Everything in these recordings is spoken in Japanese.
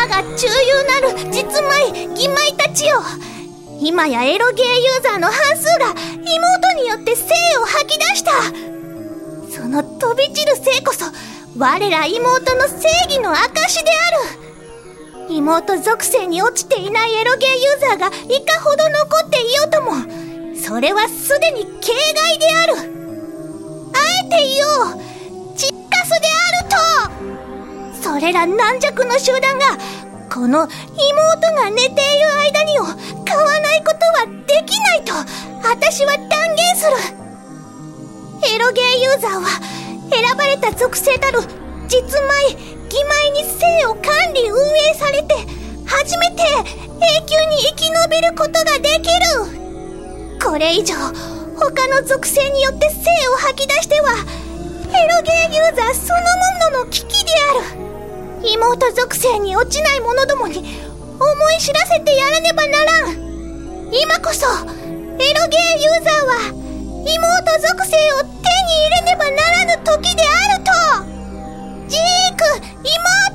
我が中優なる実米義米たちよ、今やエロゲーユーザーの半数が妹によって性を吐き出した。その飛び散る性こそ我ら妹の正義の証である。妹属性に落ちていないエロゲーユーザーがいかほど残っていようとも、それはすでに形骸である。あえて言おう、チッカスであると。それら軟弱の集団がこの妹が寝ている間にを買わないことはできないと私は断言する。エロゲーユーザーは選ばれた属性たる実米義米に性を管理運営されて初めて永久に生き延びることができる。これ以上他の属性によって性を吐き出してはエロゲーユーザーそのものの危機である。妹属性に落ちない者どもに思い知らせてやらねばならん。今こそエロゲーユーザーは妹属性を手に入れねばならぬ時であると。ジーク妹、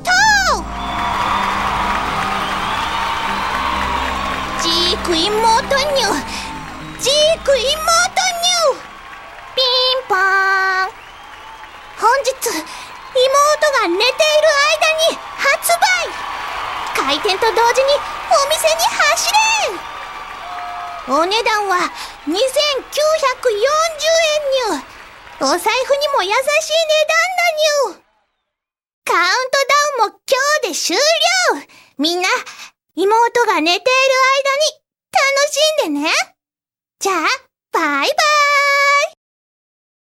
ジーク妹ニュー、ジーク妹ニュー、ピンポーン。本日妹が寝ている間に発売。開店と同時にお店に走れ。お値段は2940円ニュー。お財布にも優しい値段だニュー。カウントダウンも今日で終了。みんな妹が寝ている間に楽しんでね。じゃあバイバーイ。